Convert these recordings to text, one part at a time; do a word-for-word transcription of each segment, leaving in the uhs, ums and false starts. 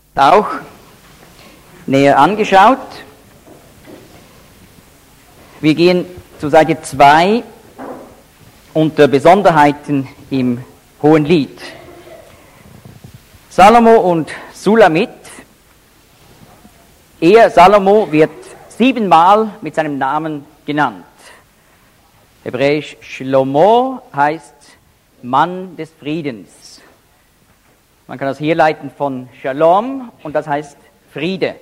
auch näher angeschaut. Wir gehen zu Seite zwei unter Besonderheiten im Hohenlied. Salomo und Sulamit. Er, Salomo, wird siebenmal mit seinem Namen genannt. Hebräisch Shlomo heißt Mann des Friedens. Man kann das herleiten von Shalom und das heißt Friede.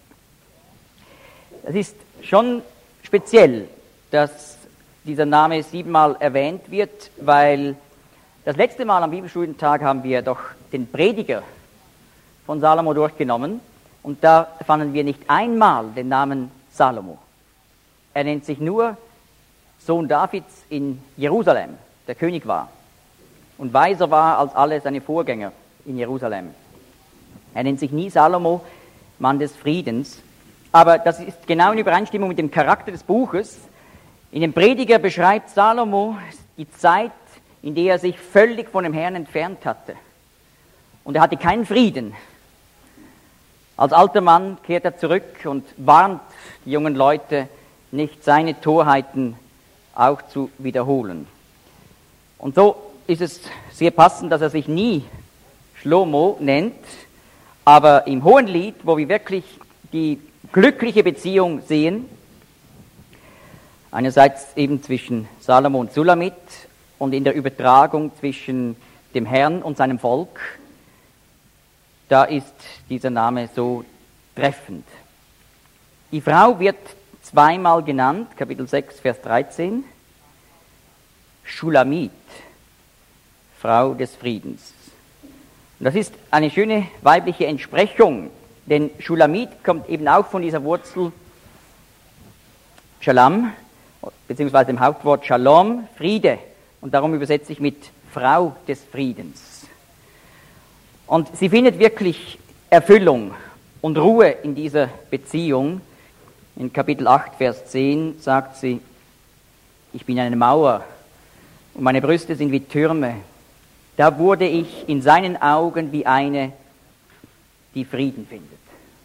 Es ist schon speziell, dass dieser Name siebenmal erwähnt wird, weil das letzte Mal am Bibelstudientag haben wir doch den Prediger von Salomo durchgenommen und da fanden wir nicht einmal den Namen Salomo. Er nennt sich nur Sohn Davids in Jerusalem, der König war und weiser war als alle seine Vorgänger in Jerusalem. Er nennt sich nie Salomo, Mann des Friedens, aber das ist genau in Übereinstimmung mit dem Charakter des Buches. In dem Prediger beschreibt Salomo die Zeit, in der er sich völlig von dem Herrn entfernt hatte. Und er hatte keinen Frieden. Als alter Mann kehrt er zurück und warnt die jungen Leute, nicht seine Torheiten auch zu wiederholen. Und so ist es sehr passend, dass er sich nie Shlomo nennt, aber im Hohenlied, wo wir wirklich die glückliche Beziehung sehen, einerseits eben zwischen Salomo und Sulamit und in der Übertragung zwischen dem Herrn und seinem Volk, da ist dieser Name so treffend. Die Frau wird zweimal genannt, Kapitel sechs, Vers dreizehn, Shulamit, Frau des Friedens. Und das ist eine schöne weibliche Entsprechung, denn Shulamit kommt eben auch von dieser Wurzel Shalom, beziehungsweise dem Hauptwort Shalom, Friede. Und darum übersetze ich mit Frau des Friedens. Und sie findet wirklich Erfüllung und Ruhe in dieser Beziehung. In Kapitel acht, Vers zehn sagt sie, ich bin eine Mauer und meine Brüste sind wie Türme. Da wurde ich in seinen Augen wie eine, die Frieden findet.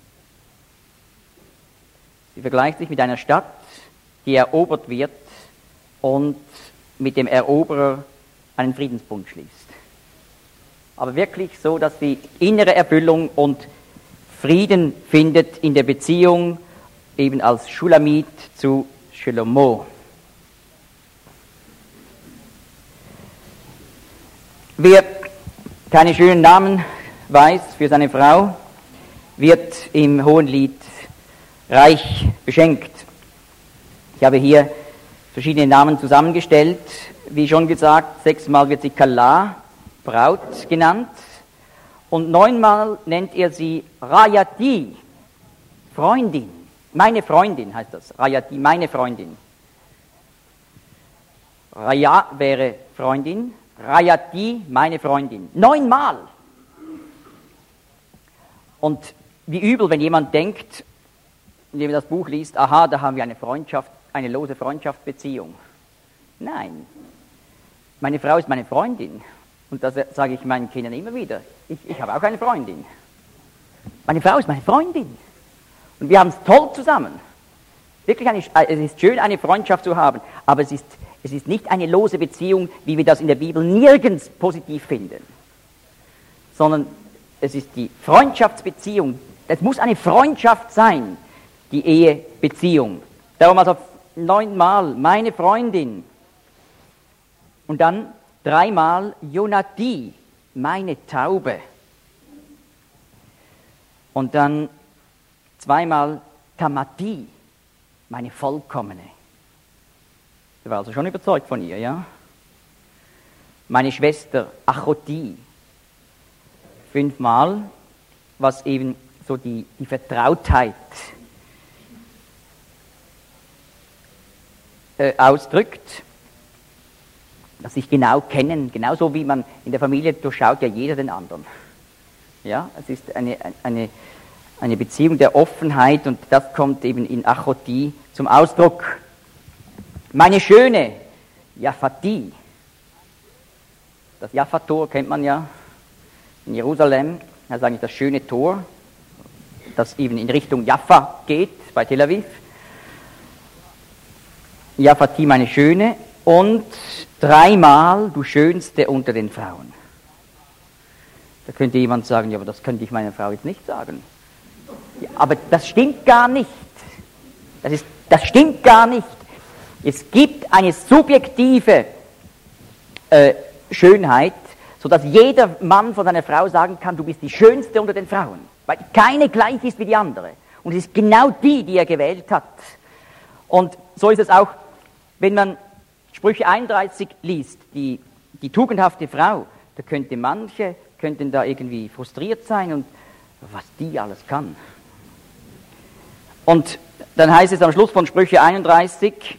Sie vergleicht sich mit einer Stadt, die erobert wird und mit dem Eroberer einen Friedensbund schließt. Aber wirklich so, dass sie innere Erfüllung und Frieden findet in der Beziehung eben als Shulamit zu Shlomo. Wer keine schönen Namen weiß für seine Frau, wird im Hohenlied reich beschenkt. Ich habe hier verschiedene Namen zusammengestellt. Wie schon gesagt, sechsmal wird sie Kala, Braut, genannt. Und neunmal nennt er sie Rayati, Freundin. Meine Freundin heißt das. Rayati, meine Freundin. Raya wäre Freundin. Rayati, meine Freundin. Neunmal. Und wie übel, wenn jemand denkt, indem er das Buch liest, aha, da haben wir eine Freundschaft, eine lose Freundschaftsbeziehung. Nein. Meine Frau ist meine Freundin. Und das sage ich meinen Kindern immer wieder. Ich, ich habe auch eine Freundin. Meine Frau ist meine Freundin. Und wir haben es toll zusammen. Wirklich, eine, es ist schön, eine Freundschaft zu haben, aber es ist, es ist nicht eine lose Beziehung, wie wir das in der Bibel nirgends positiv finden. Sondern es ist die Freundschaftsbeziehung. Es muss eine Freundschaft sein, die Ehebeziehung. Darum also neunmal meine Freundin. Und dann dreimal Yonati, meine Taube. Und dann zweimal Tamati, meine Vollkommene. Ich war also schon überzeugt von ihr, ja? Meine Schwester Achoti. Fünfmal, was eben so die, die Vertrautheit äh, ausdrückt, dass sich genau kennen, genauso wie man in der Familie durchschaut ja jeder den anderen. Ja, es ist eine, eine, eine Beziehung der Offenheit und das kommt eben in Achoti zum Ausdruck. Meine Schöne, Jafati. Das Jaffa-Tor kennt man ja in Jerusalem, das ist eigentlich das schöne Tor. das eben in Richtung Jaffa geht, bei Tel Aviv. Japhati, meine Schöne, und dreimal, du Schönste unter den Frauen. Da könnte jemand sagen, ja, aber das könnte ich meiner Frau jetzt nicht sagen. Ja, aber das stimmt gar nicht. Das ist, das stimmt gar nicht. Es gibt eine subjektive äh, Schönheit, sodass jeder Mann von seiner Frau sagen kann, du bist die Schönste unter den Frauen, weil keine gleich ist wie die andere. Und es ist genau die, die er gewählt hat. Und so ist es auch, wenn man Sprüche einunddreißig liest, die, die tugendhafte Frau, da könnte manche, könnten da irgendwie frustriert sein und was die alles kann. Und dann heißt es am Schluss von Sprüche einunddreißig,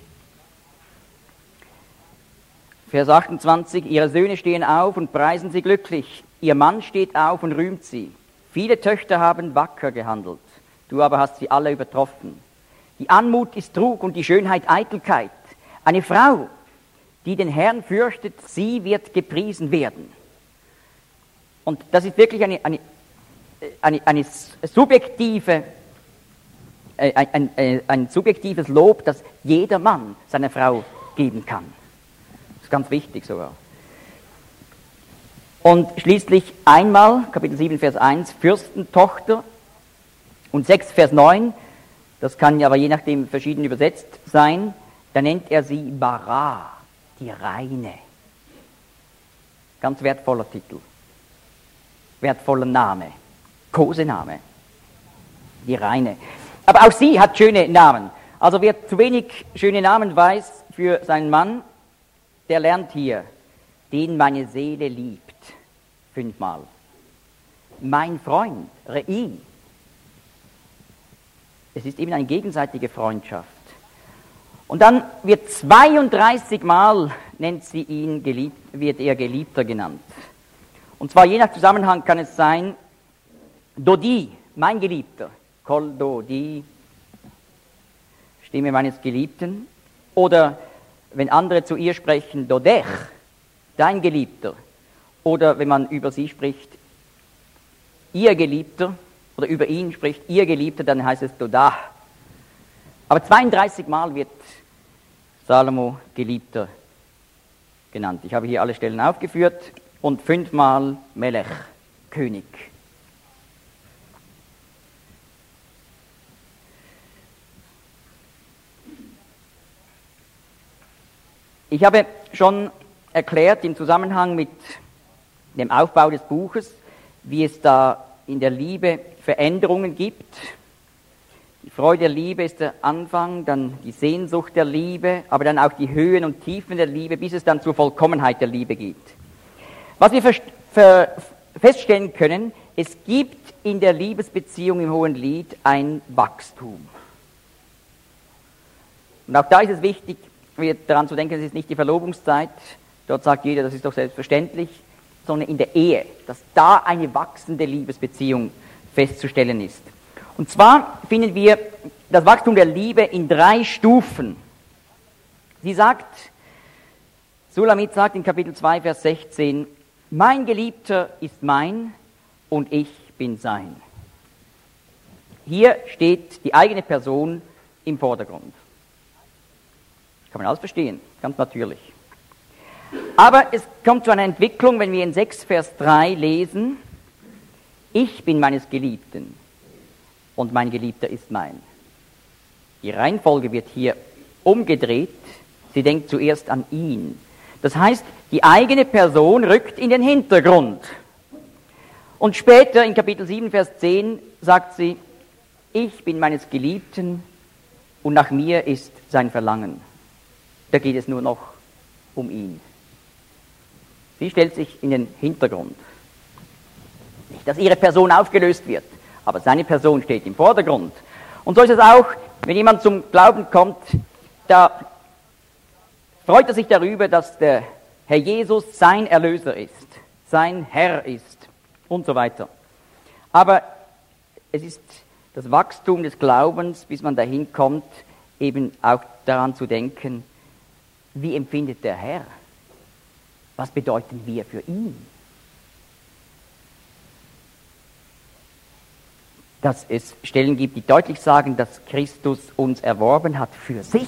Vers achtundzwanzig, ihre Söhne stehen auf und preisen sie glücklich, ihr Mann steht auf und rühmt sie. Viele Töchter haben wacker gehandelt, du aber hast sie alle übertroffen. Die Anmut ist Trug und die Schönheit Eitelkeit. Eine Frau, die den Herrn fürchtet, sie wird gepriesen werden. Und das ist wirklich eine, eine, eine, eine subjektive, ein, ein, ein, ein subjektives Lob, das jeder Mann seiner Frau geben kann. Das ist ganz wichtig sogar. Und schließlich einmal, Kapitel sieben, Vers eins, Fürstentochter und sechs, Vers neun, das kann ja aber je nachdem verschieden übersetzt sein, da nennt er sie Bara, die Reine. Ganz wertvoller Titel. Wertvoller Name. Kosename. Die Reine. Aber auch sie hat schöne Namen. Also wer zu wenig schöne Namen weiß für seinen Mann, der lernt hier, den meine Seele liebt. Fünfmal. Mein Freund, Rei. Es ist eben eine gegenseitige Freundschaft. Und dann wird zweiunddreißig Mal, nennt sie ihn, geliebt, wird er Geliebter genannt. Und zwar je nach Zusammenhang kann es sein, Dodi, mein Geliebter, Kol Dodi, Stimme meines Geliebten. Oder wenn andere zu ihr sprechen, Dodech, dein Geliebter. Oder wenn man über sie spricht, ihr Geliebter, oder über ihn spricht, ihr Geliebter, dann heißt es Dodah. Aber zweiunddreißig Mal wird Salomo Geliebter genannt. Ich habe hier alle Stellen aufgeführt und fünfmal Melech, König. Ich habe schon erklärt im Zusammenhang mit dem Aufbau des Buches, wie es da in der Liebe Veränderungen gibt. Die Freude der Liebe ist der Anfang, dann die Sehnsucht der Liebe, aber dann auch die Höhen und Tiefen der Liebe, bis es dann zur Vollkommenheit der Liebe geht. Was wir feststellen können, es gibt in der Liebesbeziehung im Hohenlied ein Wachstum. Und auch da ist es wichtig, daran zu denken, es ist nicht die Verlobungszeit, dort sagt jeder, das ist doch selbstverständlich, sondern in der Ehe, dass da eine wachsende Liebesbeziehung festzustellen ist. Und zwar finden wir das Wachstum der Liebe in drei Stufen. Sie sagt, Sulamit sagt in Kapitel zwei, Vers sechzehn, mein Geliebter ist mein und ich bin sein. Hier steht die eigene Person im Vordergrund. Kann man alles verstehen, ganz natürlich. Aber es kommt zu einer Entwicklung, wenn wir in sechs, Vers drei lesen, ich bin meines Geliebten und mein Geliebter ist mein. Die Reihenfolge wird hier umgedreht. Sie denkt zuerst an ihn. Das heißt, die eigene Person rückt in den Hintergrund. Und später in Kapitel sieben, Vers zehn sagt sie, ich bin meines Geliebten und nach mir ist sein Verlangen. Da geht es nur noch um ihn. Sie stellt sich in den Hintergrund. Nicht, dass ihre Person aufgelöst wird, aber seine Person steht im Vordergrund. Und so ist es auch, wenn jemand zum Glauben kommt, da freut er sich darüber, dass der Herr Jesus sein Erlöser ist, sein Herr ist und so weiter. Aber es ist das Wachstum des Glaubens, bis man dahin kommt, eben auch daran zu denken, wie empfindet der Herr? Was bedeuten wir für ihn? dass es Stellen gibt, die deutlich sagen, dass Christus uns erworben hat für sich.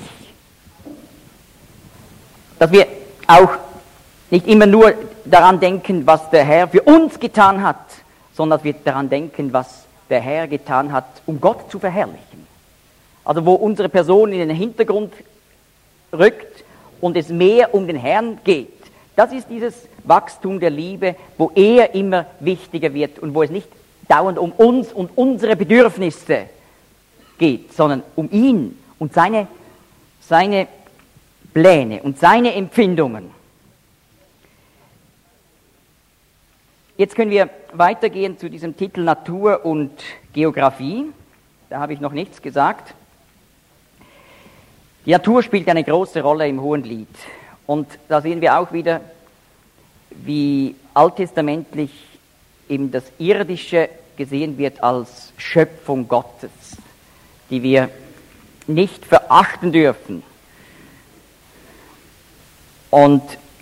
Dass wir auch nicht immer nur daran denken, was der Herr für uns getan hat, sondern dass wir daran denken, was der Herr getan hat, um Gott zu verherrlichen. Also wo unsere Person in den Hintergrund rückt und es mehr um den Herrn geht. Das ist dieses Wachstum der Liebe, wo er immer wichtiger wird und wo es nicht dauernd um uns und unsere Bedürfnisse geht, sondern um ihn und seine, seine Pläne und seine Empfindungen. Jetzt können wir weitergehen zu diesem Titel Natur und Geografie. Da habe ich noch nichts gesagt. Die Natur spielt eine große Rolle im Hohenlied. Und da sehen wir auch wieder, wie alttestamentlich eben das Irdische gesehen wird als Schöpfung Gottes, die wir nicht verachten dürfen. Und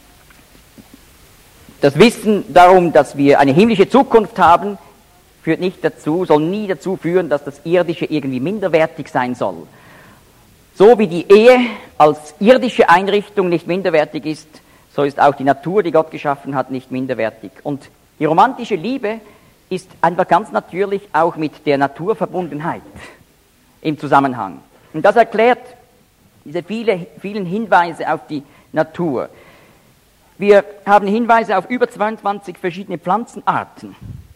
das Wissen darum, dass wir eine himmlische Zukunft haben, führt nicht dazu, soll nie dazu führen, dass das Irdische irgendwie minderwertig sein soll. So wie die Ehe als irdische Einrichtung nicht minderwertig ist, so ist auch die Natur, die Gott geschaffen hat, nicht minderwertig. Und die romantische Liebe ist einfach ganz natürlich auch mit der Naturverbundenheit im Zusammenhang. Und das erklärt diese viele, vielen Hinweise auf die Natur. Wir haben Hinweise auf über zweiundzwanzig verschiedene Pflanzenarten.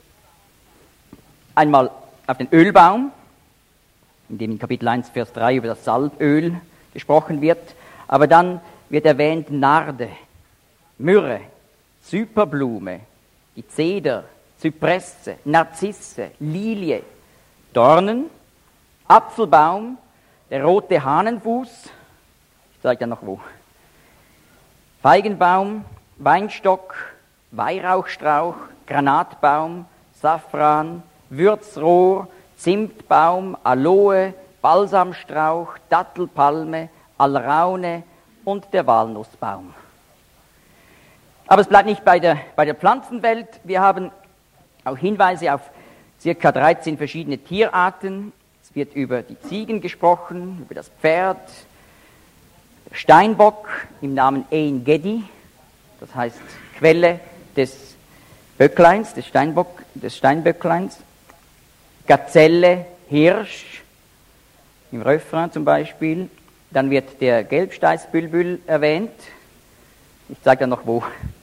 Einmal auf den Ölbaum, in dem in Kapitel eins, Vers drei über das Salböl gesprochen wird, aber dann wird erwähnt Narde, Myrrhe, Zyperblume, die Zeder, Zypresse, Narzisse, Lilie, Dornen, Apfelbaum, der rote Hahnenfuß, ich zeige dann noch wo, Feigenbaum, Weinstock, Weihrauchstrauch, Granatbaum, Safran, Würzrohr, Zimtbaum, Aloe, Balsamstrauch, Dattelpalme, Alraune und der Walnussbaum. Aber es bleibt nicht bei der, bei der Pflanzenwelt. Wir haben auch Hinweise auf ca. dreizehn verschiedene Tierarten. Es wird über die Ziegen gesprochen, über das Pferd, der Steinbock im Namen Ein Gedi, das heißt Quelle des Böckleins, des, Steinbock, des Steinböckleins, Gazelle, Hirsch, im Refrain zum Beispiel. Dann wird der Gelbsteißbülbül erwähnt. Ich zeige dann noch wo.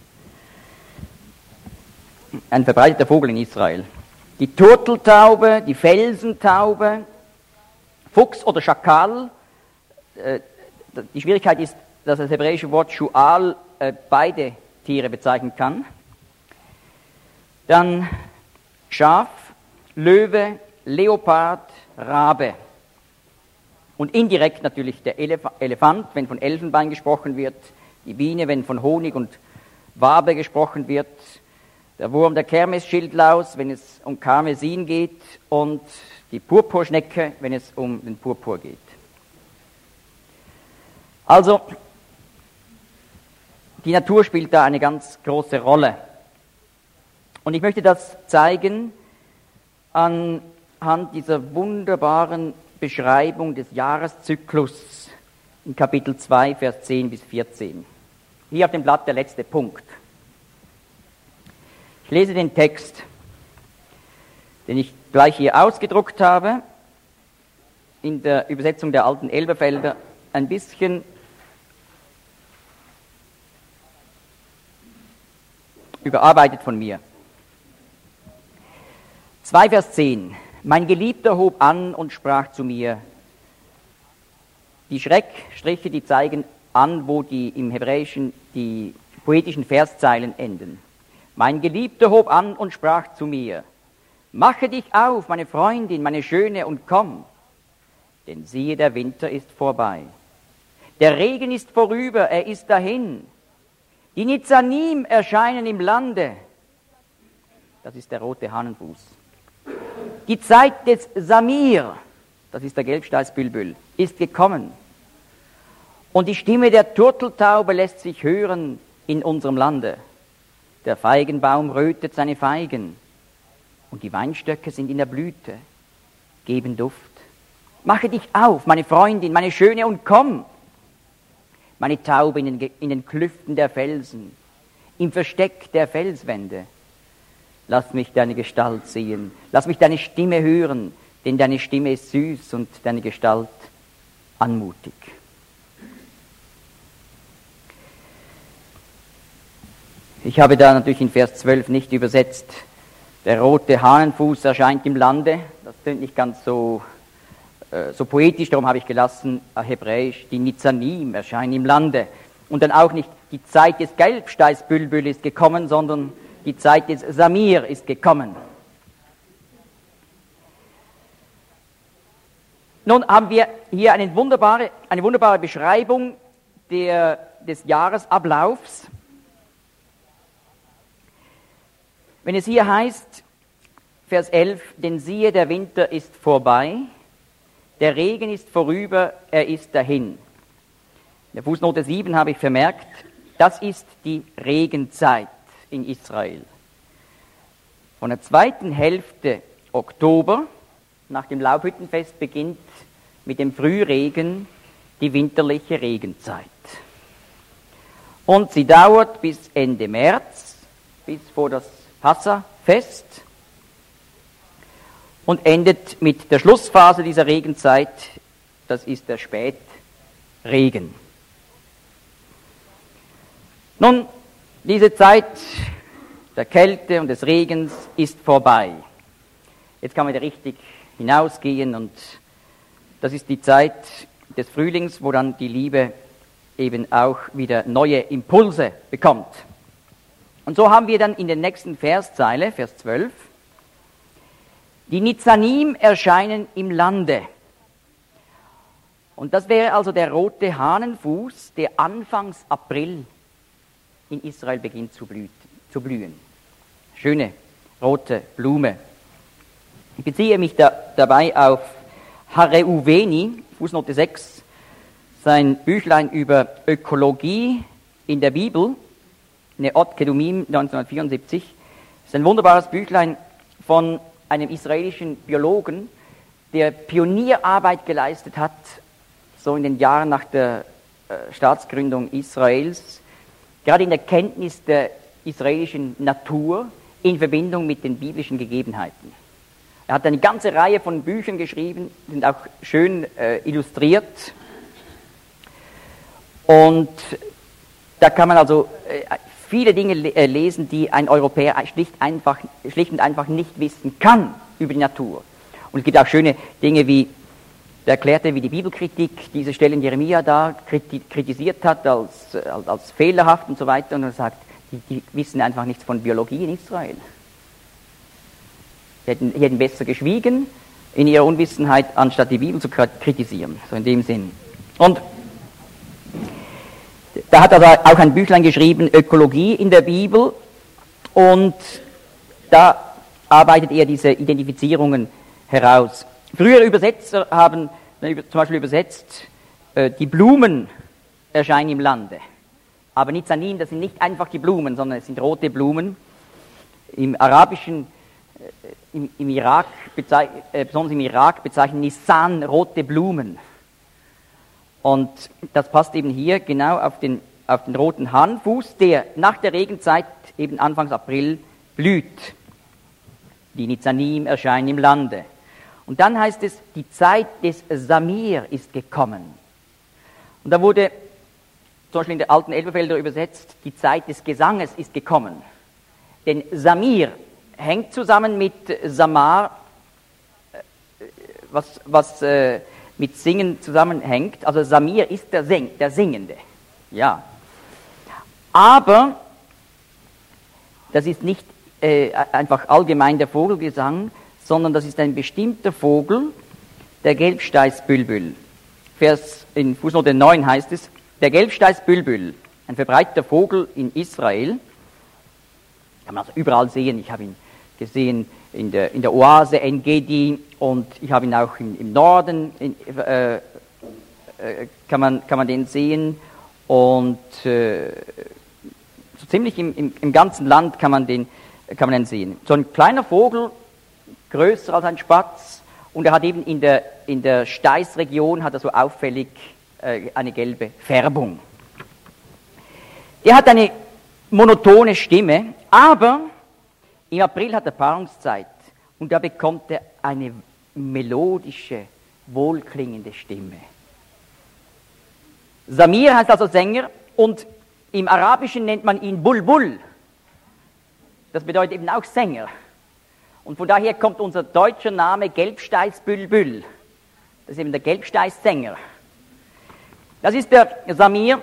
Ein verbreiteter Vogel in Israel. Die Turteltaube, die Felsentaube, Fuchs oder Schakal. Die Schwierigkeit ist, dass das hebräische Wort Schual beide Tiere bezeichnen kann. Dann Schaf, Löwe, Leopard, Rabe. Und indirekt natürlich der Elef- Elefant, wenn von Elfenbein gesprochen wird, die Biene, wenn von Honig und Wabe gesprochen wird, der Wurm der Kermesschildlaus, wenn es um Karmesin geht, und die Purpurschnecke, wenn es um den Purpur geht. Also, die Natur spielt da eine ganz große Rolle. Und ich möchte das zeigen anhand dieser wunderbaren Beschreibung des Jahreszyklus in Kapitel zwei, Vers zehn bis vierzehn. Hier auf dem Blatt der letzte Punkt. Ich lese den Text, den ich gleich hier ausgedruckt habe, in der Übersetzung der alten Elberfelder, ein bisschen überarbeitet von mir. zwei Vers zehn. Mein Geliebter hob an und sprach zu mir. Die Schreckstriche, die zeigen an, wo die im Hebräischen die poetischen Verszeilen enden. Mein Geliebter hob an und sprach zu mir. Mache dich auf, meine Freundin, meine Schöne, und komm. Denn siehe, der Winter ist vorbei. Der Regen ist vorüber, er ist dahin. Die Nizanim erscheinen im Lande. Das ist der rote Hahnenfuß. Die Zeit des Samir, das ist der Gelbsteißbülbül, ist gekommen. Und die Stimme der Turteltaube lässt sich hören in unserem Lande. Der Feigenbaum rötet seine Feigen und die Weinstöcke sind in der Blüte. geben Duft. Mache dich auf, meine Freundin, meine Schöne, und komm. Meine Taube in den, in den Klüften der Felsen, im Versteck der Felswände. Lass mich deine Gestalt sehen, lass mich deine Stimme hören, denn deine Stimme ist süß und deine Gestalt anmutig. Ich habe da natürlich in Vers zwölf nicht übersetzt, der rote Hahnenfuß erscheint im Lande. Das klingt nicht ganz so, äh, so poetisch, darum habe ich gelassen, äh, hebräisch, die Nitzanim erscheinen im Lande. Und dann auch nicht, die Zeit des Gelbsteißbülbül ist gekommen, sondern die Zeit des Samir ist gekommen. Nun haben wir hier eine wunderbare, eine wunderbare Beschreibung der, des Jahresablaufs. Wenn es hier heißt, Vers elf, denn siehe, der Winter ist vorbei, der Regen ist vorüber, er ist dahin. In der Fußnote sieben habe ich vermerkt, das ist die Regenzeit in Israel. Von der zweiten Hälfte Oktober, nach dem Laubhüttenfest, beginnt mit dem Frühregen die winterliche Regenzeit. Und sie dauert bis Ende März, bis vor das Passafest, und endet mit der Schlussphase dieser Regenzeit, das ist der Spätregen. Nun, diese Zeit der Kälte und des Regens ist vorbei. Jetzt kann man wieder richtig hinausgehen, und das ist die Zeit des Frühlings, wo dann die Liebe eben auch wieder neue Impulse bekommt. Und so haben wir dann in der nächsten Verszeile, Vers zwölf, die Nitzanim erscheinen im Lande. Und das wäre also der rote Hahnenfuß, der Anfangs April in Israel beginnt zu blühen. Zu blühen. Schöne rote Blume. Ich beziehe mich da, dabei auf Hareuveni, Fußnote sechs, sein Büchlein über Ökologie in der Bibel, Neot Kedumim neunzehnhundertvierundsiebzig. Das ist ein wunderbares Büchlein von einem israelischen Biologen, der Pionierarbeit geleistet hat, so in den Jahren nach der äh, Staatsgründung Israels, gerade in der Kenntnis der israelischen Natur in Verbindung mit den biblischen Gegebenheiten. Er hat eine ganze Reihe von Büchern geschrieben, sind auch schön äh, illustriert. Und da kann man also äh, viele Dinge le- äh, lesen, die ein Europäer schlicht, einfach, schlicht und einfach nicht wissen kann über die Natur. Und es gibt auch schöne Dinge, wie der erklärte, wie die Bibelkritik diese Stelle in Jeremia da kritisiert hat als, als, als fehlerhaft und so weiter. Und er sagt, die, die wissen einfach nichts von Biologie in Israel. Die hätten, die hätten besser geschwiegen in ihrer Unwissenheit, anstatt die Bibel zu kritisieren. So in dem Sinn. Und da hat er auch ein Büchlein geschrieben, Ökologie in der Bibel. Und da arbeitet er diese Identifizierungen heraus. Frühere Übersetzer haben zum Beispiel übersetzt, äh, die Blumen erscheinen im Lande. Aber Nitzanim, das sind nicht einfach die Blumen, sondern es sind rote Blumen. Im Arabischen, äh, im, im Irak, bezeich, äh, besonders im Irak bezeichnen Nisan rote Blumen. Und das passt eben hier genau auf den, auf den roten Hahnenfuß, der nach der Regenzeit eben Anfangs April blüht. Die Nitzanim erscheinen im Lande. Und dann heißt es, die Zeit des Samir ist gekommen. Und da wurde zum Beispiel in der alten Elberfelder übersetzt, die Zeit des Gesanges ist gekommen. Denn Samir hängt zusammen mit Samar, was, was äh, mit Singen zusammenhängt. Also Samir ist der, Sing, der Singende. Ja. Aber das ist nicht äh, einfach allgemein der Vogelgesang, sondern das ist ein bestimmter Vogel, der Gelbsteißbülbül. Vers in Fußnote neun heißt es, der Gelbsteißbülbül, ein verbreiteter Vogel in Israel, kann man also überall sehen. Ich habe ihn gesehen in der, in der Oase En-Gedi und ich habe ihn auch in, im Norden, in, äh, äh, kann, man, kann man den sehen, und äh, so ziemlich im, im, im ganzen Land kann man, den, kann man den sehen. So ein kleiner Vogel, größer als ein Spatz Und er hat eben in der, in der Steißregion hat er so auffällig äh, eine gelbe Färbung. Er hat eine monotone Stimme, aber im April hat er Paarungszeit und da bekommt er eine melodische, wohlklingende Stimme. Samir heißt also Sänger und im Arabischen nennt man ihn Bulbul. Das bedeutet eben auch Sänger. Und von daher kommt unser deutscher Name Gelbsteißbülbül. Das ist eben der Gelbsteißsänger. Das ist der Samir.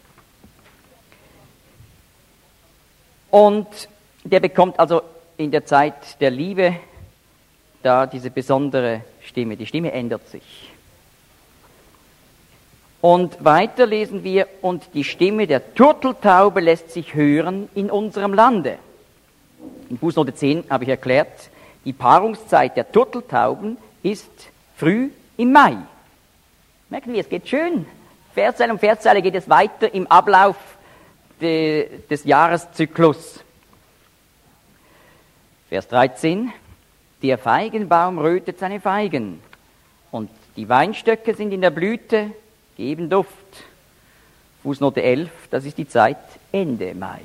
Und der bekommt also in der Zeit der Liebe da diese besondere Stimme. Die Stimme ändert sich. Und weiter lesen wir, und die Stimme der Turteltaube lässt sich hören in unserem Lande. In Fußnote zehn habe ich erklärt, die Paarungszeit der Turteltauben ist früh im Mai. Merken wir, es geht schön. Verszeile um Verszeile geht es weiter im Ablauf de, des Jahreszyklus. Vers dreizehn. Der Feigenbaum rötet seine Feigen und die Weinstöcke sind in der Blüte, geben Duft. Fußnote elf, das ist die Zeit Ende Mai.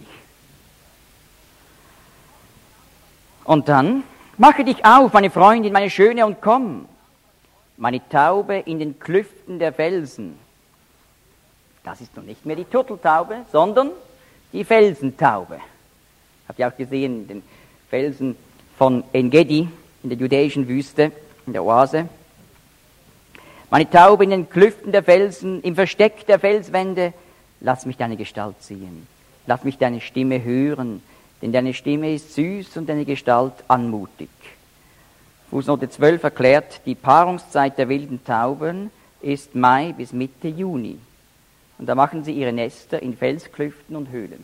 Und dann, mache dich auf, meine Freundin, meine Schöne, und komm, meine Taube in den Klüften der Felsen. Das ist nun nicht mehr die Turteltaube, sondern die Felsentaube. Habt ihr auch gesehen, den Felsen von En-Gedi in der judäischen Wüste, in der Oase. Meine Taube in den Klüften der Felsen, im Versteck der Felswände, lass mich deine Gestalt sehen, lass mich deine Stimme hören, denn deine Stimme ist süß und deine Gestalt anmutig. Fußnote zwölf erklärt, die Paarungszeit der wilden Tauben ist Mai bis Mitte Juni. Und da machen sie ihre Nester in Felsklüften und Höhlen.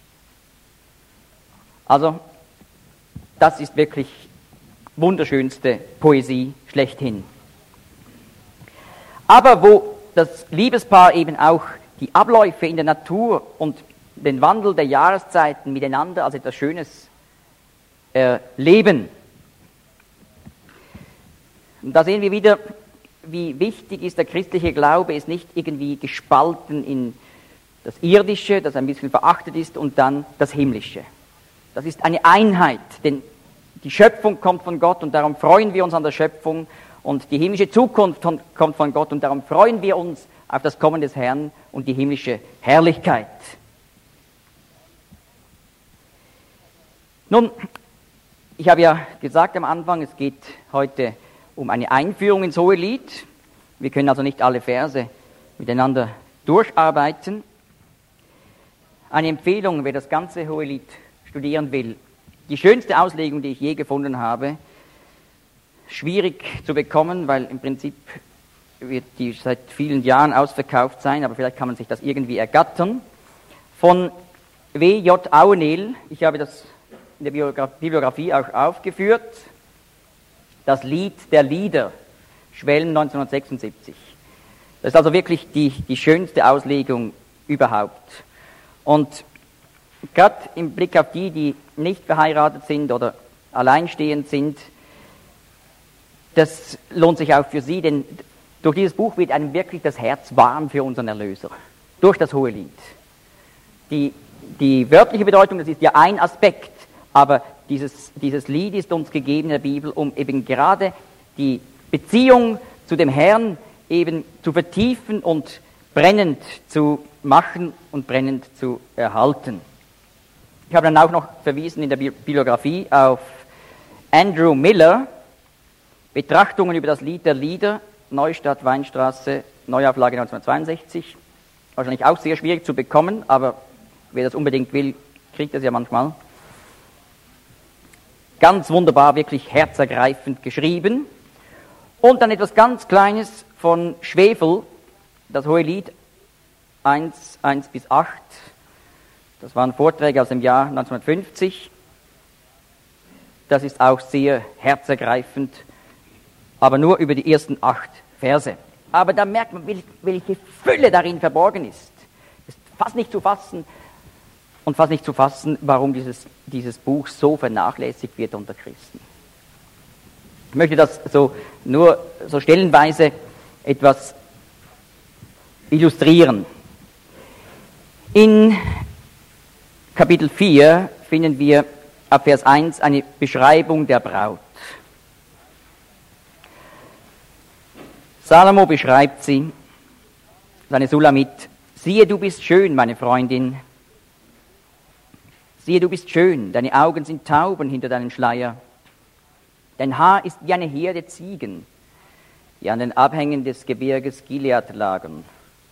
Also, das ist wirklich wunderschönste Poesie schlechthin. Aber wo das Liebespaar eben auch die Abläufe in der Natur und den Wandel der Jahreszeiten miteinander als etwas Schönes erleben. Und da sehen wir wieder, wie wichtig ist der christliche Glaube, ist nicht irgendwie gespalten in das Irdische, das ein bisschen verachtet ist, und dann das Himmlische. Das ist eine Einheit, denn die Schöpfung kommt von Gott und darum freuen wir uns an der Schöpfung, und die himmlische Zukunft kommt von Gott und darum freuen wir uns auf das Kommen des Herrn und die himmlische Herrlichkeit. Nun, ich habe ja gesagt am Anfang, es geht heute um eine Einführung ins Hohelied. Wir können also nicht alle Verse miteinander durcharbeiten. Eine Empfehlung, wer das ganze Hohelied studieren will. Die schönste Auslegung, die ich je gefunden habe, schwierig zu bekommen, weil im Prinzip wird die seit vielen Jahren ausverkauft sein, aber vielleicht kann man sich das irgendwie ergattern. Von W J Auenel, ich habe das in der Bibliografie auch aufgeführt, das Lied der Lieder, Schwelm neunzehnhundertsechsundsiebzig. Das ist also wirklich die, die schönste Auslegung überhaupt. Und gerade im Blick auf die, die nicht verheiratet sind oder alleinstehend sind, das lohnt sich auch für sie, denn durch dieses Buch wird einem wirklich das Herz warm für unseren Erlöser. Durch das Hohelied. Die, die wörtliche Bedeutung, das ist ja ein Aspekt, aber dieses, dieses Lied ist uns gegeben in der Bibel, um eben gerade die Beziehung zu dem Herrn eben zu vertiefen und brennend zu machen und brennend zu erhalten. Ich habe dann auch noch verwiesen in der Bibliografie auf Andrew Miller, Betrachtungen über das Lied der Lieder, Neustadt, Weinstraße, Neuauflage neunzehnhundertzweiundsechzig. Wahrscheinlich auch sehr schwierig zu bekommen, aber wer das unbedingt will, kriegt das ja manchmal. Ganz wunderbar, wirklich herzergreifend geschrieben. Und dann etwas ganz Kleines von Schwefel, das Hohelied eins, eins bis acht. Das waren Vorträge aus dem Jahr neunzehnhundertfünfzig. Das ist auch sehr herzergreifend, aber nur über die ersten acht Verse. Aber da merkt man, welche Fülle darin verborgen ist. Es ist fast nicht zu fassen und fast nicht zu fassen, warum dieses, dieses Buch so vernachlässigt wird unter Christen. Ich möchte das so nur so stellenweise etwas illustrieren. In Kapitel vier finden wir ab Vers eins eine Beschreibung der Braut. Salomo beschreibt sie, seine Sulamit: Siehe, du bist schön, meine Freundin. Siehe, du bist schön, deine Augen sind Tauben hinter deinem Schleier. Dein Haar ist wie eine Herde Ziegen, die an den Abhängen des Gebirges Gilead lagern.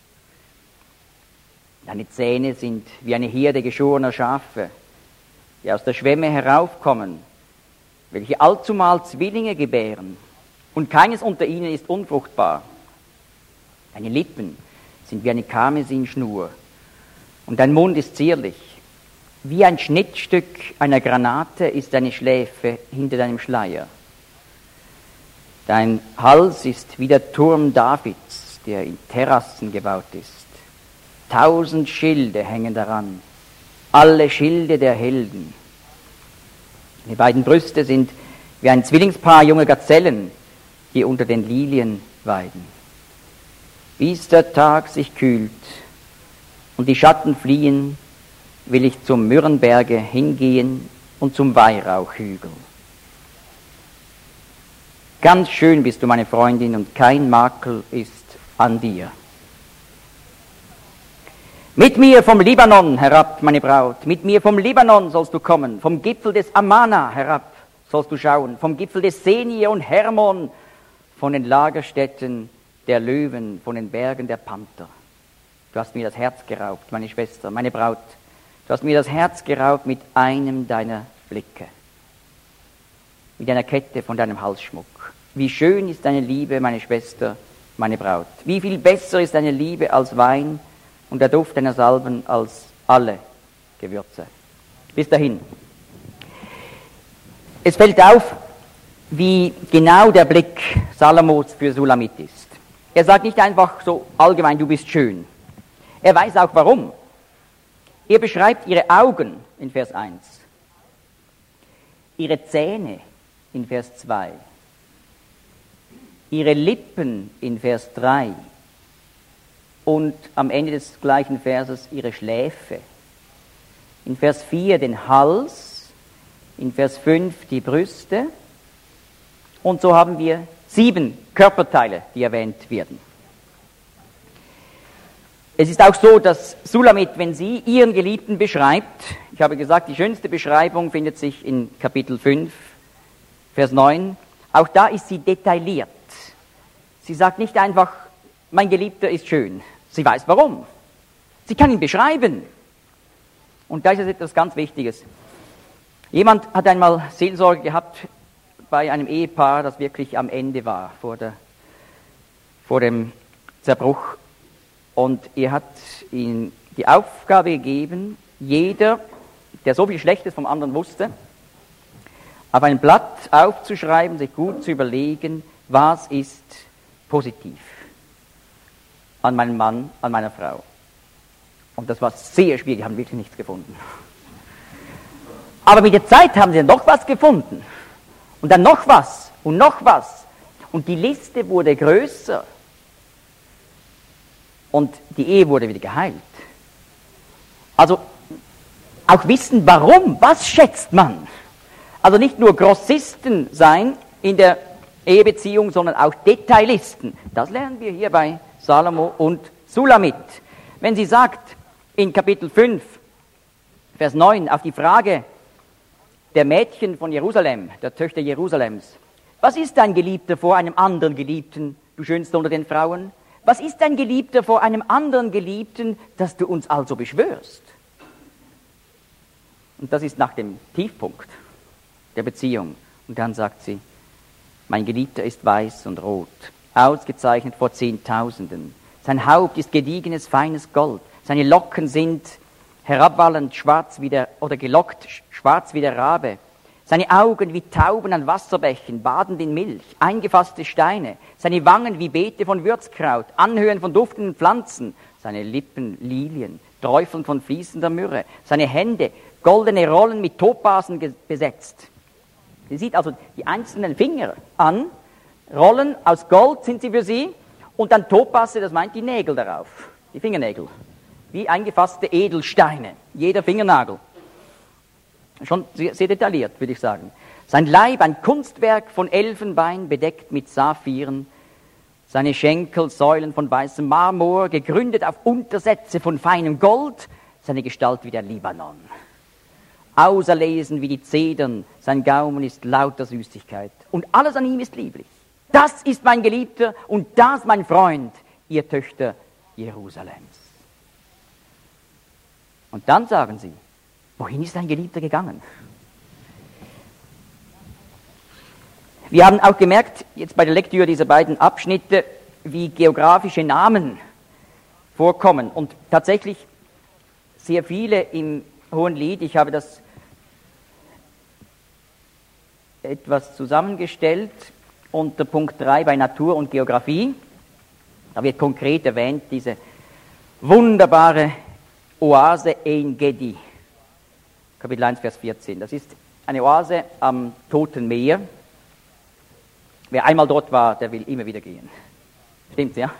Deine Zähne sind wie eine Herde geschorener Schafe, die aus der Schwemme heraufkommen, welche allzumal Zwillinge gebären, und keines unter ihnen ist unfruchtbar. Deine Lippen sind wie eine Karmesinschnur, und dein Mund ist zierlich. Wie ein Schnittstück einer Granate ist deine Schläfe hinter deinem Schleier. Dein Hals ist wie der Turm Davids, der in Terrassen gebaut ist. Tausend Schilde hängen daran, alle Schilde der Helden. Die beiden Brüste sind wie ein Zwillingspaar junger Gazellen, die unter den Lilien weiden. Bis der Tag sich kühlt und die Schatten fliehen, will ich zum Myrrenberge hingehen und zum Weihrauchhügel. Ganz schön bist du, meine Freundin, und kein Makel ist an dir. Mit mir vom Libanon herab, meine Braut, mit mir vom Libanon sollst du kommen, vom Gipfel des Amana herab sollst du schauen, vom Gipfel des Senir und Hermon, von den Lagerstätten der Löwen, von den Bergen der Panther. Du hast mir das Herz geraubt, meine Schwester, meine Braut. Du hast mir das Herz geraubt mit einem deiner Blicke, mit einer Kette von deinem Halsschmuck. Wie schön ist deine Liebe, meine Schwester, meine Braut. Wie viel besser ist deine Liebe als Wein und der Duft deiner Salben als alle Gewürze. Bis dahin. Es fällt auf, wie genau der Blick Salomos für Sulamit ist. Er sagt nicht einfach so allgemein, du bist schön. Er weiß auch warum. Er beschreibt ihre Augen in Vers eins, ihre Zähne in Vers zwei, ihre Lippen in Vers drei und am Ende des gleichen Verses ihre Schläfe. In Vers vier den Hals, in Vers fünf die Brüste, und so haben wir sieben Körperteile, die erwähnt werden. Es ist auch so, dass Sulamit, wenn sie ihren Geliebten beschreibt, ich habe gesagt, die schönste Beschreibung findet sich in Kapitel fünf, Vers neun, auch da ist sie detailliert. Sie sagt nicht einfach, mein Geliebter ist schön. Sie weiß warum. Sie kann ihn beschreiben. Und da ist es etwas ganz Wichtiges. Jemand hat einmal Seelsorge gehabt bei einem Ehepaar, das wirklich am Ende war, vor, der, vor dem Zerbruch. Und er hat ihnen die Aufgabe gegeben, jeder, der so viel Schlechtes vom anderen wusste, auf ein Blatt aufzuschreiben, sich gut zu überlegen, was ist positiv an meinem Mann, an meiner Frau. Und das war sehr schwierig, die haben wirklich nichts gefunden. Aber mit der Zeit haben sie dann doch was gefunden. Und dann noch was und noch was. Und die Liste wurde größer. Und die Ehe wurde wieder geheilt. Also auch wissen, warum, was schätzt man. Also nicht nur Grossisten sein in der Ehebeziehung, sondern auch Detailisten. Das lernen wir hier bei Salomo und Sulamit. Wenn sie sagt in Kapitel fünf, Vers neun, auf die Frage der Mädchen von Jerusalem, der Töchter Jerusalems, was ist dein Geliebter vor einem anderen Geliebten, du Schönste unter den Frauen? Was ist dein Geliebter vor einem anderen Geliebten, dass du uns also beschwörst? Und das ist nach dem Tiefpunkt der Beziehung. Und dann sagt sie, mein Geliebter ist weiß und rot, ausgezeichnet vor Zehntausenden. Sein Haupt ist gediegenes, feines Gold. Seine Locken sind herabwallend schwarz wie der, oder gelockt schwarz wie der Rabe. Seine Augen wie Tauben an Wasserbächen, badend in Milch, eingefasste Steine. Seine Wangen wie Beete von Würzkraut, Anhöhen von duftenden Pflanzen. Seine Lippen Lilien, träufeln von fließender Myrrhe. Seine Hände goldene Rollen mit Topasen besetzt. Sie sieht also die einzelnen Finger an, Rollen aus Gold sind sie für sie, und dann Topasse, das meint die Nägel darauf, die Fingernägel, wie eingefasste Edelsteine, jeder Fingernagel. Schon sehr, sehr detailliert, würde ich sagen. Sein Leib, ein Kunstwerk von Elfenbein, bedeckt mit Saphiren, seine Schenkel, Säulen von weißem Marmor, gegründet auf Untersätze von feinem Gold, seine Gestalt wie der Libanon. Auserlesen wie die Zedern, sein Gaumen ist lauter Süßigkeit und alles an ihm ist lieblich. Das ist mein Geliebter und das mein Freund, ihr Töchter Jerusalems. Und dann sagen sie, wohin ist dein Geliebter gegangen? Wir haben auch gemerkt, jetzt bei der Lektüre dieser beiden Abschnitte, wie geografische Namen vorkommen. Und tatsächlich sehr viele im Hohenlied. Ich habe das etwas zusammengestellt unter Punkt drei bei Natur und Geografie. Da wird konkret erwähnt diese wunderbare Oase Ein Gedi, Kapitel eins, Vers vierzehn. Das ist eine Oase am Toten Meer. Wer einmal dort war, der will immer wieder gehen. Stimmt's, ja?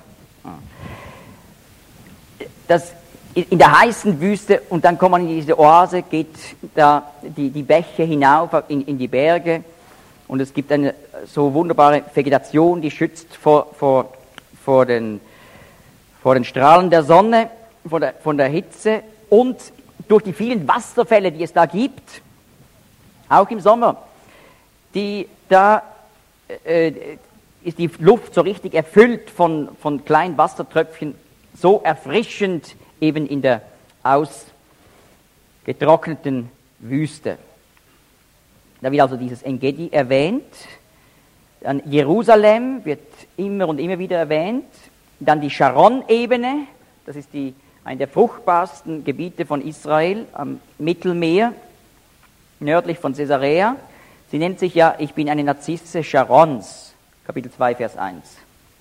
Das in der heißen Wüste, und dann kommt man in diese Oase, geht da die, die Bäche hinauf in, in die Berge, und es gibt eine so wunderbare Vegetation, die schützt vor, vor, vor, den, vor den Strahlen der Sonne, von der, von der Hitze, und durch die vielen Wasserfälle, die es da gibt, auch im Sommer, die da äh, ist die Luft so richtig erfüllt von, von kleinen Wassertröpfchen, so erfrischend eben in der ausgetrockneten Wüste. Da wird also dieses En Gedi erwähnt. Dann Jerusalem wird immer und immer wieder erwähnt. Dann die Sharon-Ebene, das ist die, eine der fruchtbarsten Gebiete von Israel am Mittelmeer, nördlich von Caesarea. Sie nennt sich ja, ich bin eine Narzisse Sharons, Kapitel zwei, Vers eins.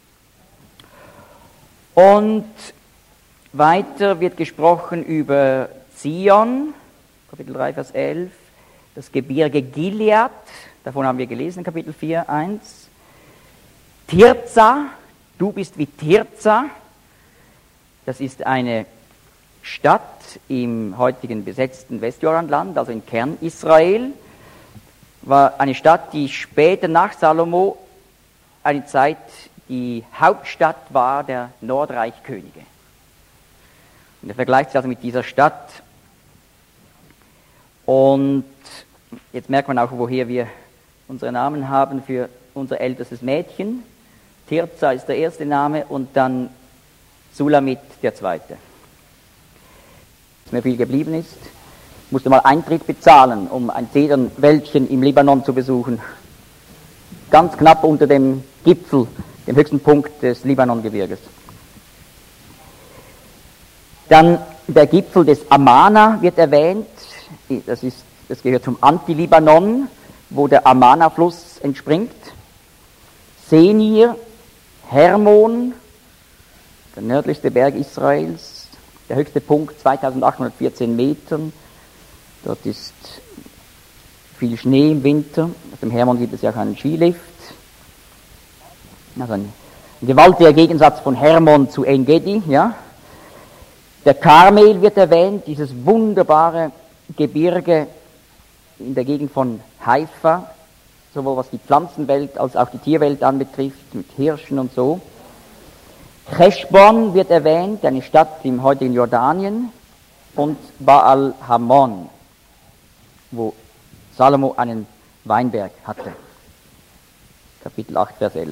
Und weiter wird gesprochen über Zion, Kapitel drei, Vers elf, das Gebirge Gilead, davon haben wir gelesen, Kapitel vier, eins. Tirza, du bist wie Tirza, das ist eine Stadt im heutigen besetzten Westjordanland, also in Kern Israel, war eine Stadt, die später nach Salomo eine Zeit die Hauptstadt war der Nordreichkönige. Und er vergleicht sich also mit dieser Stadt. Und jetzt merkt man auch, woher wir unsere Namen haben für unser ältestes Mädchen. Tirza ist der erste Name und dann Sulamit der zweite. Was mir viel geblieben ist, musste mal Eintritt bezahlen, um ein Zedernwäldchen im Libanon zu besuchen. Ganz knapp unter dem Gipfel, dem höchsten Punkt des Libanongebirges. Dann der Gipfel des Amana wird erwähnt. Das, ist, das gehört zum Anti-Libanon, wo der Amana-Fluss entspringt. Senir, Hermon, der nördlichste Berg Israels, der höchste Punkt zweitausendachthundertvierzehn Metern. Dort ist viel Schnee im Winter. Auf dem Hermon gibt es ja auch einen Skilift. Also ein, ein gewaltiger Gegensatz von Hermon zu En Gedi, ja. Der Karmel wird erwähnt, dieses wunderbare Gebirge in der Gegend von Haifa, sowohl was die Pflanzenwelt als auch die Tierwelt anbetrifft, mit Hirschen und so. Cheshbon wird erwähnt, eine Stadt im heutigen Jordanien, und Baal Hamon, wo Salomo einen Weinberg hatte. Kapitel acht, Vers elf.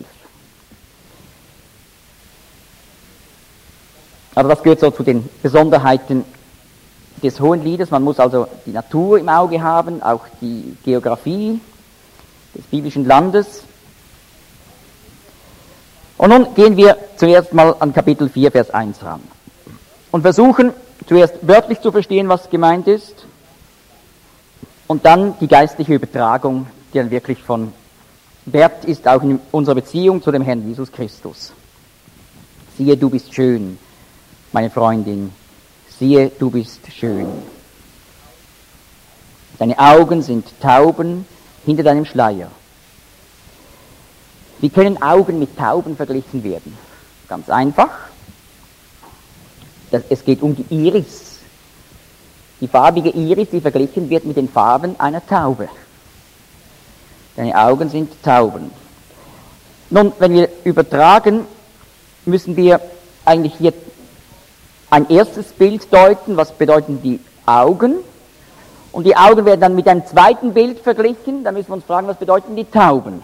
Aber das gehört so zu den Besonderheiten des Hohenliedes. Man muss also die Natur im Auge haben, auch die Geografie des biblischen Landes. Und nun gehen wir zuerst mal an Kapitel vier, Vers eins ran und versuchen zuerst wörtlich zu verstehen, was gemeint ist, und dann die geistliche Übertragung, die dann wirklich von Wert ist, auch in unserer Beziehung zu dem Herrn Jesus Christus. Siehe, du bist schön, meine Freundin, siehe, du bist schön. Deine Augen sind Tauben, hinter deinem Schleier. Wie können Augen mit Tauben verglichen werden? Ganz einfach. Das, es geht um die Iris. Die farbige Iris, die verglichen wird mit den Farben einer Taube. Deine Augen sind Tauben. Nun, wenn wir übertragen, müssen wir eigentlich hier ein erstes Bild deuten. Was bedeuten die Augen? Und die Augen werden dann mit einem zweiten Bild verglichen. Da müssen wir uns fragen, was bedeuten die Tauben?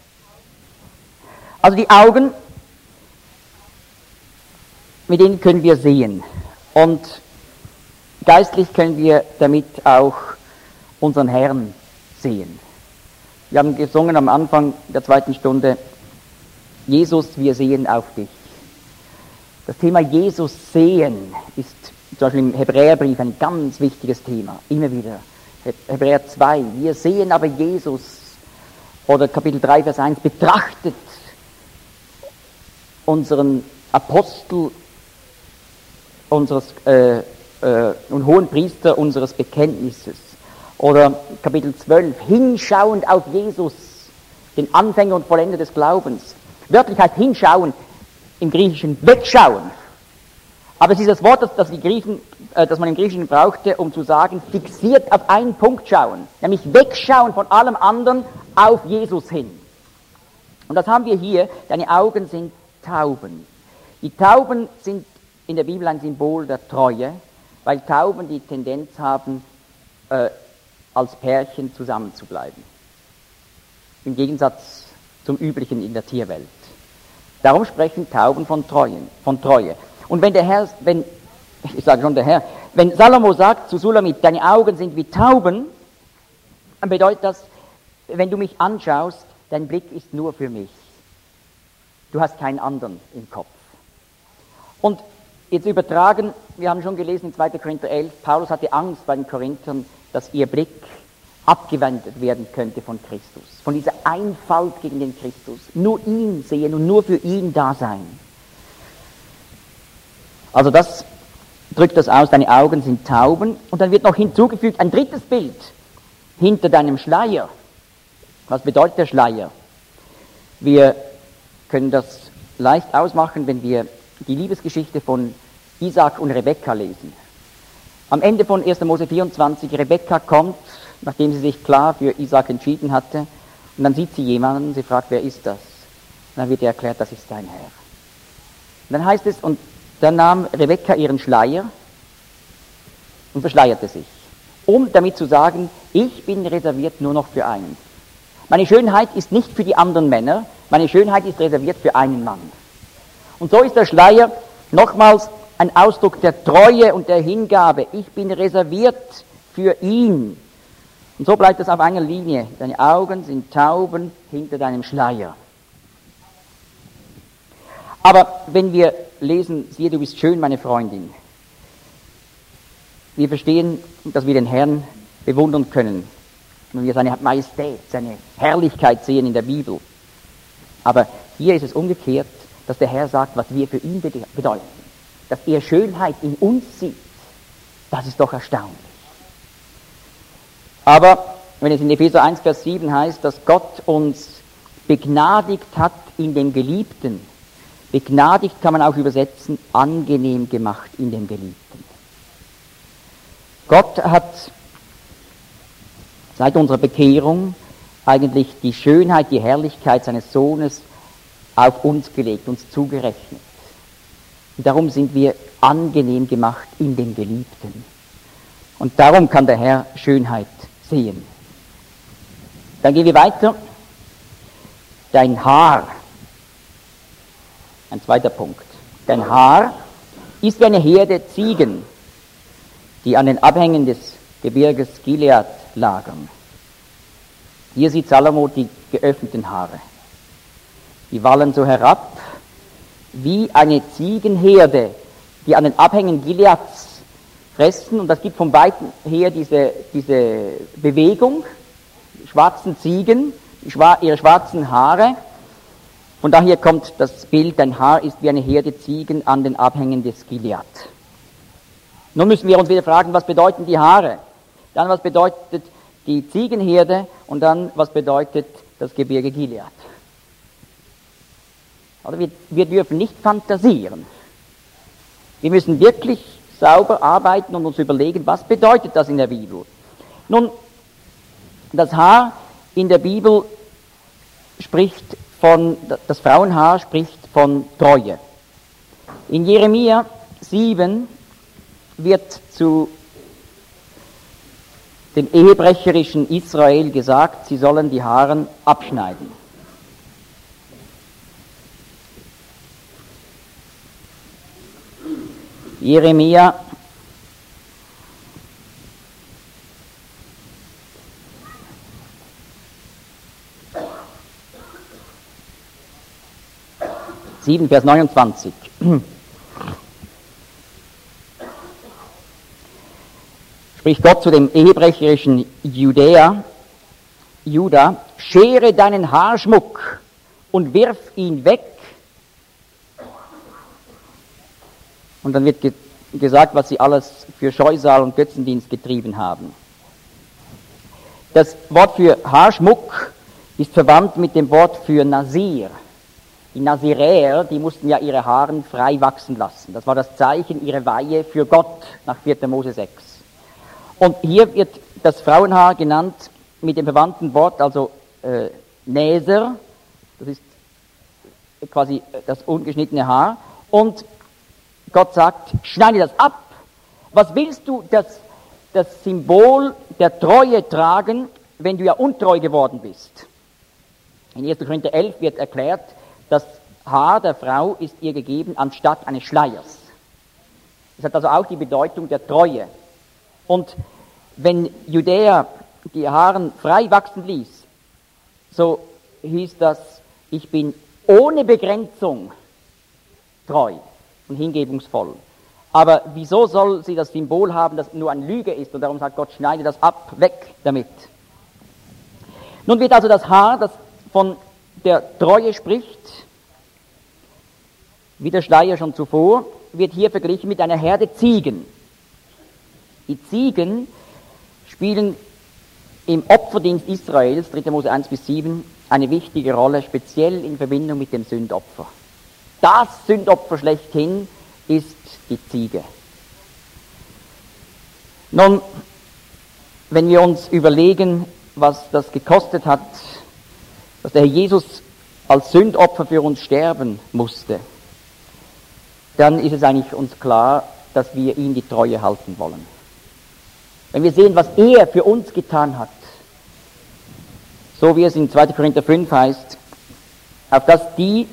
Also die Augen, mit denen können wir sehen. Und geistlich können wir damit auch unseren Herrn sehen. Wir haben gesungen am Anfang der zweiten Stunde, Jesus, wir sehen auf dich. Das Thema Jesus sehen ist zum Beispiel im Hebräerbrief ein ganz wichtiges Thema, immer wieder. Hebräer zwei, wir sehen aber Jesus, oder Kapitel drei, Vers eins, betrachtet unseren Apostel, unseres äh, äh, und hohen Priester unseres Bekenntnisses. Oder Kapitel zwölf, hinschauend auf Jesus, den Anfänger und Vollender des Glaubens. Wörtlich heißt hinschauen, im Griechischen wegschauen. Aber es ist das Wort, das, das, die Griechen, äh, das man im Griechischen brauchte, um zu sagen, fixiert auf einen Punkt schauen. Nämlich wegschauen von allem anderen auf Jesus hin. Und das haben wir hier, deine Augen sind Tauben. Die Tauben sind in der Bibel ein Symbol der Treue, weil Tauben die Tendenz haben, äh, als Pärchen zusammenzubleiben. Im Gegensatz zum Üblichen in der Tierwelt. Darum sprechen Tauben von Treuen, von Treue. Und wenn der Herr, wenn, ich sage schon der Herr, wenn Salomo sagt zu Sulamit, deine Augen sind wie Tauben, dann bedeutet das, wenn du mich anschaust, dein Blick ist nur für mich. Du hast keinen anderen im Kopf. Und jetzt übertragen, wir haben schon gelesen in zweiter Korinther elf, Paulus hatte Angst bei den Korinthern, dass ihr Blick abgewendet werden könnte von Christus, von dieser Einfalt gegen den Christus. Nur ihn sehen und nur für ihn da sein. Also das drückt das aus, deine Augen sind Tauben. Und dann wird noch hinzugefügt ein drittes Bild, hinter deinem Schleier. Was bedeutet der Schleier? Wir können das leicht ausmachen, wenn wir die Liebesgeschichte von Isaak und Rebekka lesen. Am Ende von erster Mose vierundzwanzig, Rebekka kommt, nachdem sie sich klar für Isaak entschieden hatte, und dann sieht sie jemanden, sie fragt, wer ist das? Und dann wird ihr erklärt, das ist dein Herr. Und dann heißt es, und dann nahm Rebekka ihren Schleier und verschleierte sich, um damit zu sagen, ich bin reserviert nur noch für einen. Meine Schönheit ist nicht für die anderen Männer, meine Schönheit ist reserviert für einen Mann. Und so ist der Schleier nochmals ein Ausdruck der Treue und der Hingabe. Ich bin reserviert für ihn. Und so bleibt es auf einer Linie. Deine Augen sind Tauben hinter deinem Schleier. Aber wenn wir lesen, siehe, du bist schön, meine Freundin. Wir verstehen, dass wir den Herrn bewundern können. Wenn wir seine Majestät, seine Herrlichkeit sehen in der Bibel. Aber hier ist es umgekehrt, dass der Herr sagt, was wir für ihn bedeuten. Dass er Schönheit in uns sieht. Das ist doch erstaunlich. Aber wenn es in Epheser eins, Vers sieben heißt, dass Gott uns begnadigt hat in dem Geliebten, begnadigt kann man auch übersetzen, angenehm gemacht in dem Geliebten. Gott hat seit unserer Bekehrung eigentlich die Schönheit, die Herrlichkeit seines Sohnes auf uns gelegt, uns zugerechnet. Und darum sind wir angenehm gemacht in dem Geliebten. Und darum kann der Herr Schönheit sehen. Dann gehen wir weiter. Dein Haar. Ein zweiter Punkt. Dein Haar ist wie eine Herde Ziegen, die an den Abhängen des Gebirges Gilead lagern. Hier sieht Salomo die geöffneten Haare. Die wallen so herab wie eine Ziegenherde, die an den Abhängen Gileads fressen. Und das gibt von weitem her diese, diese Bewegung, die schwarzen Ziegen, die schwa- ihre schwarzen Haare. Von daher kommt das Bild, dein Haar ist wie eine Herde Ziegen an den Abhängen des Gilead. Nun müssen wir uns wieder fragen, was bedeuten die Haare? Dann, was bedeutet die Ziegenherde und dann, was bedeutet das Gebirge Gilead. Also wir, wir dürfen nicht fantasieren. Wir müssen wirklich sauber arbeiten und uns überlegen, was bedeutet das in der Bibel. Nun, das Haar in der Bibel spricht von, das Frauenhaar spricht von Treue. In Jeremia sieben wird zu dem ehebrecherischen Israel gesagt, sie sollen die Haare abschneiden. Jeremia sieben, Vers neunundzwanzig. Spricht Gott zu dem ehebrecherischen Judäa, Juda, schere deinen Haarschmuck und wirf ihn weg. Und dann wird ge- gesagt, was sie alles für Scheusal und Götzendienst getrieben haben. Das Wort für Haarschmuck ist verwandt mit dem Wort für Nasir. Die Naziräer, die mussten ja ihre Haare frei wachsen lassen. Das war das Zeichen ihrer Weihe für Gott nach vierter Mose sechs. Und hier wird das Frauenhaar genannt mit dem verwandten Wort, also äh, Näser, das ist quasi das ungeschnittene Haar. Und Gott sagt, schneide das ab. Was willst du, das, das Symbol der Treue tragen, wenn du ja untreu geworden bist? In erster Korinther elf wird erklärt, das Haar der Frau ist ihr gegeben anstatt eines Schleiers. Das hat also auch die Bedeutung der Treue. Und wenn Judäa die Haare frei wachsen ließ, so hieß das, ich bin ohne Begrenzung treu und hingebungsvoll. Aber wieso soll sie das Symbol haben, das nur eine Lüge ist? Und darum sagt Gott, schneide das ab, weg damit. Nun wird also das Haar, das von der Treue spricht, wie der Schleier schon zuvor, wird hier verglichen mit einer Herde Ziegen. Die Ziegen spielen im Opferdienst Israels, dritter Mose eins bis sieben, eine wichtige Rolle, speziell in Verbindung mit dem Sündopfer. Das Sündopfer schlechthin ist die Ziege. Nun, wenn wir uns überlegen, was das gekostet hat, dass der Herr Jesus als Sündopfer für uns sterben musste, dann ist es eigentlich uns klar, dass wir ihm die Treue halten wollen. Wenn wir sehen, was er für uns getan hat, so wie es in zweiter Korinther fünf heißt, auf dass die,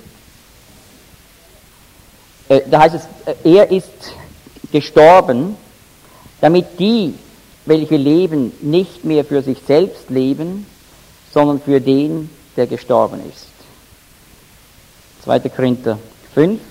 äh, da heißt es, äh, er ist gestorben, damit die, welche leben, nicht mehr für sich selbst leben, sondern für den, der gestorben ist. zweiter Korinther fünf,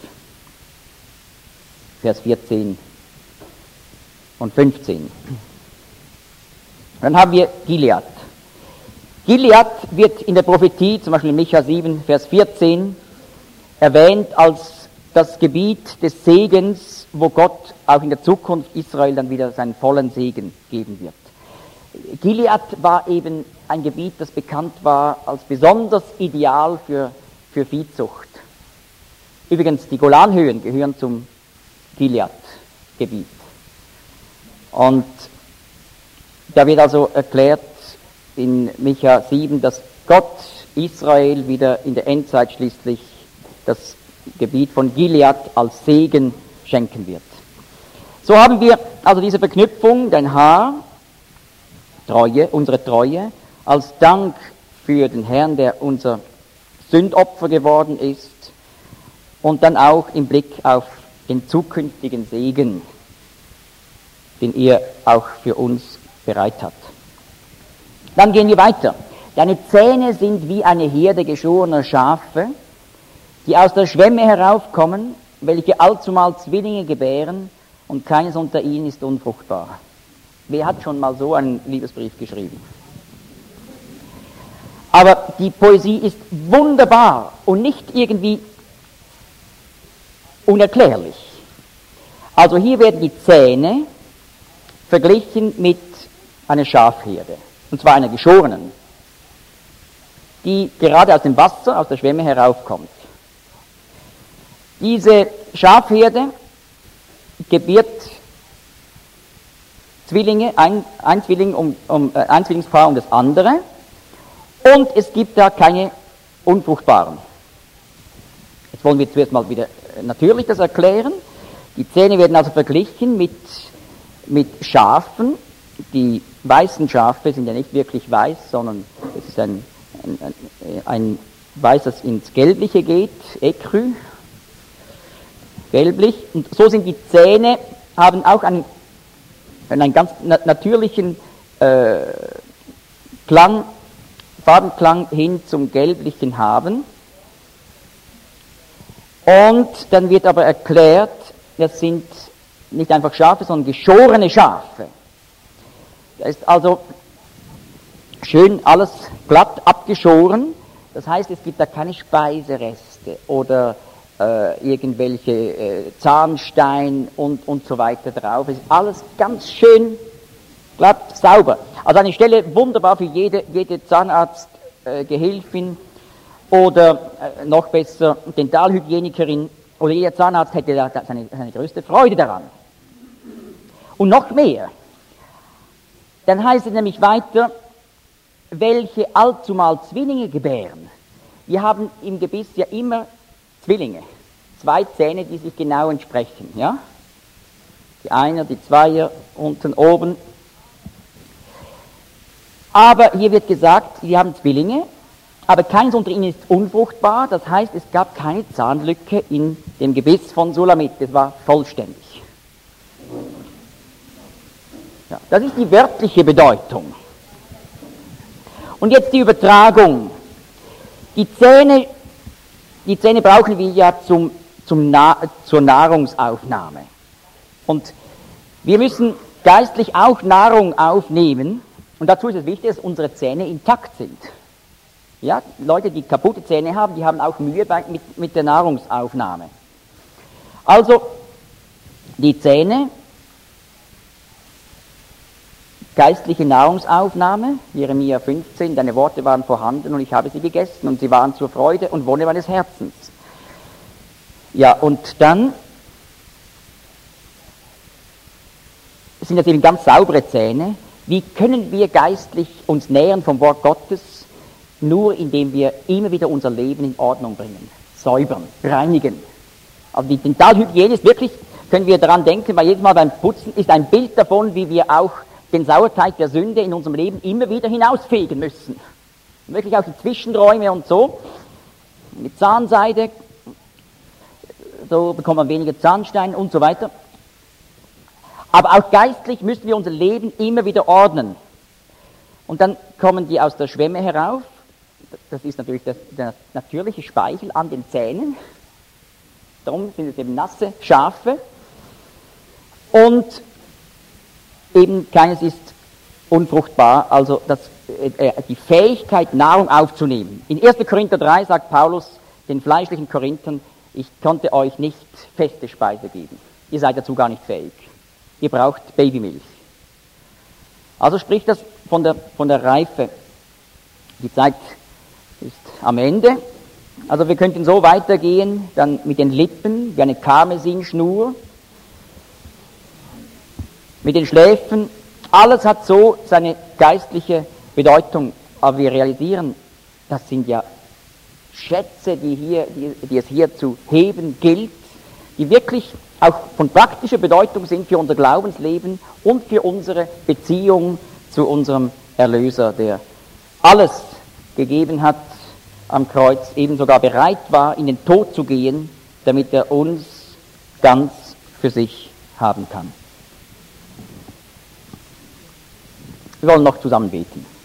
Vers vierzehn und fünfzehn. Dann haben wir Gilead. Gilead wird in der Prophetie, zum Beispiel in Micha sieben, Vers vierzehn, erwähnt als das Gebiet des Segens, wo Gott auch in der Zukunft Israel dann wieder seinen vollen Segen geben wird. Gilead war eben ein Gebiet, das bekannt war als besonders ideal für, für Viehzucht. Übrigens, die Golanhöhen gehören zum Gilead-Gebiet. Und da wird also erklärt in Micha sieben, dass Gott Israel wieder in der Endzeit schließlich das Gebiet von Gilead als Segen schenken wird. So haben wir also diese Verknüpfung, dein Haar, Treue, unsere Treue, als Dank für den Herrn, der unser Sündopfer geworden ist, und dann auch im Blick auf den zukünftigen Segen, den er auch für uns bereit hat. Dann gehen wir weiter. Deine Zähne sind wie eine Herde geschorener Schafe, die aus der Schwemme heraufkommen, welche allzumal Zwillinge gebären, und keines unter ihnen ist unfruchtbar. Wer hat schon mal so einen Liebesbrief geschrieben? Aber die Poesie ist wunderbar und nicht irgendwie unerklärlich. Also hier werden die Zähne verglichen mit einer Schafherde. und zwar einer geschorenen, die gerade aus dem Wasser, aus der Schwemme heraufkommt. Diese Schafherde gebiert Zwillinge, ein, ein, Zwilling um, um, äh, ein Zwillingspaar um das andere, und es gibt da keine Unfruchtbaren. Jetzt wollen wir zuerst mal wieder natürlich das erklären. Die Zähne werden also verglichen mit, mit Schafen. Die weißen Schafe sind ja nicht wirklich weiß, sondern es ist ein, ein, ein, ein Weiß, das ins Gelbliche geht, Ecru, gelblich. Und so sind die Zähne, haben auch einen, einen ganz na- natürlichen äh, Klang, Farbenklang hin zum Gelblichen haben. Und dann wird aber erklärt, das sind nicht einfach Schafe, sondern geschorene Schafe. Da ist also schön alles glatt abgeschoren. Das heißt, es gibt da keine Speisereste oder äh, irgendwelche äh, Zahnstein und, und so weiter drauf. Es ist alles ganz schön glatt, sauber. Also eine Stelle wunderbar für jede, jede Zahnarztgehilfin äh, oder äh, noch besser Dentalhygienikerin oder jeder Zahnarzt hätte da seine, seine größte Freude daran. Und noch mehr. Dann heißt es nämlich weiter, welche allzumal Zwillinge gebären. Wir haben im Gebiss ja immer Zwillinge, zwei Zähne, die sich genau entsprechen, ja? Die Einer, die Zweier, unten, oben. Aber hier wird gesagt, wir haben Zwillinge, aber keins unter ihnen ist unfruchtbar, das heißt, es gab keine Zahnlücke in dem Gebiss von Sulamith, das war vollständig. Ja, das ist die wörtliche Bedeutung. Und jetzt die Übertragung. Die Zähne, die Zähne brauchen wir ja zum, zum Na- zur Nahrungsaufnahme. Und wir müssen geistlich auch Nahrung aufnehmen. Und dazu ist es wichtig, dass unsere Zähne intakt sind. Ja, Leute, die kaputte Zähne haben, die haben auch Mühe bei, mit, mit der Nahrungsaufnahme. Also, die Zähne, geistliche Nahrungsaufnahme, Jeremia fünfzehn, deine Worte waren vorhanden und ich habe sie gegessen und sie waren zur Freude und Wonne meines Herzens. Ja, und dann sind das eben ganz saubere Zähne. Wie können wir geistlich uns nähern vom Wort Gottes? Nur indem wir immer wieder unser Leben in Ordnung bringen, säubern, reinigen. Also die Dentalhygiene ist wirklich, können wir daran denken, weil jedes Mal beim Putzen ist ein Bild davon, wie wir auch den Sauerteig der Sünde in unserem Leben immer wieder hinausfegen müssen. Wirklich auch die Zwischenräume und so. Mit Zahnseide, so bekommt man weniger Zahnstein und so weiter. Aber auch geistlich müssen wir unser Leben immer wieder ordnen. Und dann kommen die aus der Schwemme herauf. Das ist natürlich das, der natürliche Speichel an den Zähnen. Darum sind es eben nasse Schafe. Und eben keines ist unfruchtbar, also das, äh, die Fähigkeit, Nahrung aufzunehmen. In erster Korinther drei sagt Paulus den fleischlichen Korinthern, ich konnte euch nicht feste Speise geben. Ihr seid dazu gar nicht fähig. Ihr braucht Babymilch. Also spricht das von der, von der Reife. Die Zeit ist am Ende. Also wir könnten so weitergehen, dann mit den Lippen, wie eine Karmesinschnur, mit den Schläfen. Alles hat so seine geistliche Bedeutung. Aber wir realisieren, das sind ja Schätze, die, hier, die, die es hier zu heben gilt, die wirklich auch von praktischer Bedeutung sind für unser Glaubensleben und für unsere Beziehung zu unserem Erlöser, der alles gegeben hat am Kreuz, eben sogar bereit war, in den Tod zu gehen, damit er uns ganz für sich haben kann. Wir wollen noch zusammen beten.